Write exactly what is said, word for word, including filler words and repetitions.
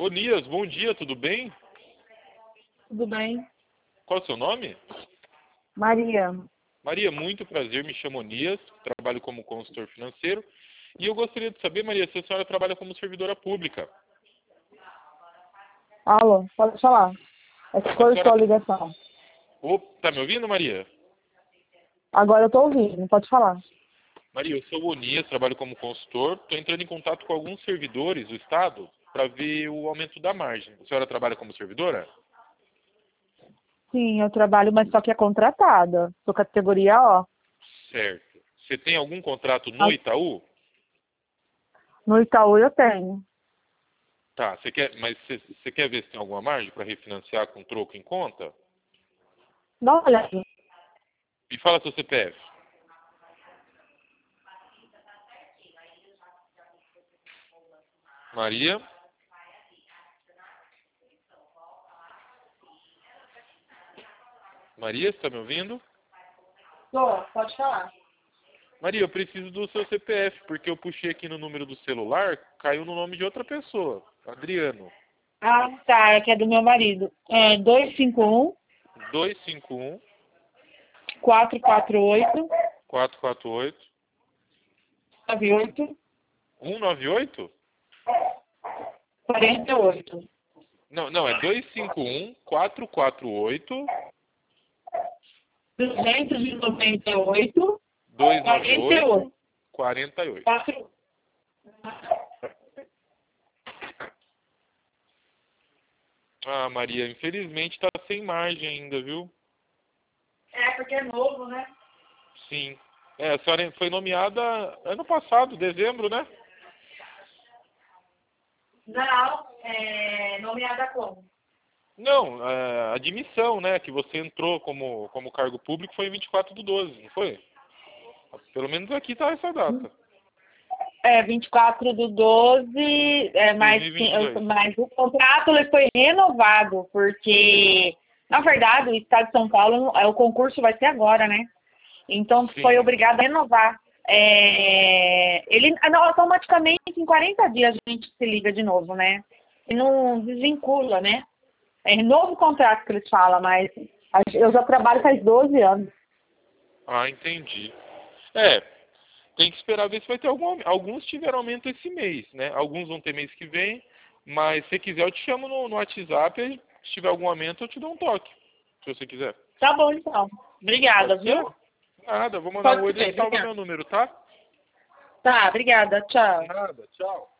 Onias, bom dia, tudo bem? Tudo bem? Qual é o seu nome? Maria. Maria, muito prazer, me chamo Onias, trabalho como consultor financeiro e eu gostaria de saber, Maria, se a senhora trabalha como servidora pública. Alô, pode falar. É que A cortou senhora... a ligação. Ô, tá me ouvindo, Maria? Agora eu tô ouvindo, pode falar. Maria, eu sou o Onias, trabalho como consultor, estou entrando em contato com alguns servidores do Estado para ver o aumento da margem. A senhora trabalha como servidora? Sim, eu trabalho, mas só que é contratada. Sou categoria O. Certo. Você tem algum contrato no Ah, Itaú? No Itaú eu tenho. Tá, você quer, mas você, você quer ver se tem alguma margem para refinanciar com troco em conta? Dá uma olhada. Me fala seu C P F. Maria? Maria, você está me ouvindo? Tô, pode falar. Maria, eu preciso do seu C P F, porque eu puxei aqui no número do celular, caiu no nome de outra pessoa, Adriano. Ah, tá, é que é do meu marido. É dois cinco um, dois cinco um, quatro quatro oito, quatro quatro oito, nove oito, um nove oito? quarenta e oito. Não, não, é dois cinco um, quatro quatro oito, duzentos e noventa e oito, dois nove quarenta e oito, oito. quarenta e oito. quatro. Ah, Maria, infelizmente está sem margem ainda, viu? É, porque é novo, né? Sim. É, a senhora foi nomeada ano passado, dezembro, né? Não, é nomeada como? Não, a admissão, né, que você entrou como, como cargo público foi em vinte e quatro do doze, não foi? Pelo menos aqui tá essa data. É, vinte e quatro do doze, é, mas, sim, eu- dois mil e vinte e dois. mas o contrato ele foi renovado, porque, na verdade, o Estado de São Paulo, é, o concurso vai ser agora, né? Então, foi Sim. obrigado a renovar. É, ele, não, automaticamente, em quarenta dias, a gente se liga de novo, né? E não desvincula, né? É novo contrato que eles falam, mas eu já trabalho faz doze anos. Ah, entendi. É, tem que esperar ver se vai ter algum aumento. Alguns tiveram aumento esse mês, né? Alguns vão ter mês que vem, mas se quiser eu te chamo no, no WhatsApp, e se tiver algum aumento eu te dou um toque, se você quiser. Tá bom, então. Obrigada, Pode ser? viu? Nada, vou mandar um Pode oi e ser, salva obrigada. meu número, tá? Tá, obrigada. Tchau. Nada, tchau.